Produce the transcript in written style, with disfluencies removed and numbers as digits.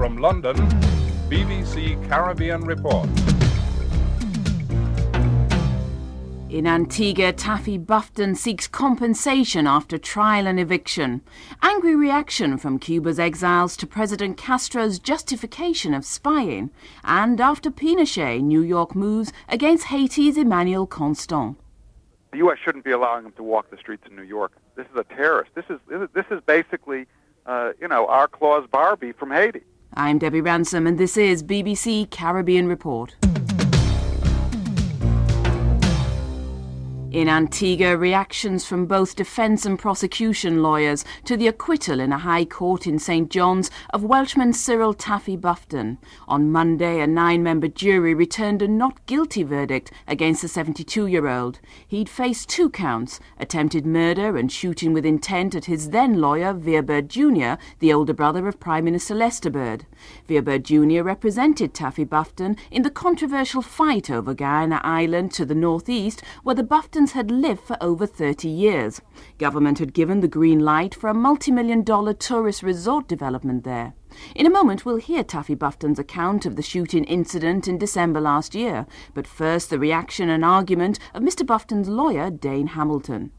From London, BBC Caribbean Report. In Antigua, Taffy Buffton seeks compensation after trial and eviction. Angry reaction from Cuba's exiles to President Castro's justification of spying. And after Pinochet, New York moves against Haiti's Emmanuel Constant. The U.S. shouldn't be allowing him to walk the streets of New York. This is a terrorist. This is basically, our Claus Barbie from Haiti. I'm Debbie Ransom, and this is BBC Caribbean Report. In Antigua, reactions from both defence and prosecution lawyers to the acquittal in a high court in St John's of Welshman Cyril Taffy Buffton. On Monday, a 9-member jury returned a not guilty verdict against the 72-year-old. He'd faced 2 counts, attempted murder and shooting with intent at his then-lawyer, Vere Bird Jr., the older brother of Prime Minister Lester Bird. Vere Bird Jr. represented Taffy Buffton in the controversial fight over Guyana Island to the northeast, where the Buftons had lived for over 30 years. Government had given the green light for a multi-million-dollar tourist resort development there. In a moment, we'll hear Taffy Buffton's account of the shooting incident in December last year. But first, the reaction and argument of Mr. Buffton's lawyer, Dane Hamilton.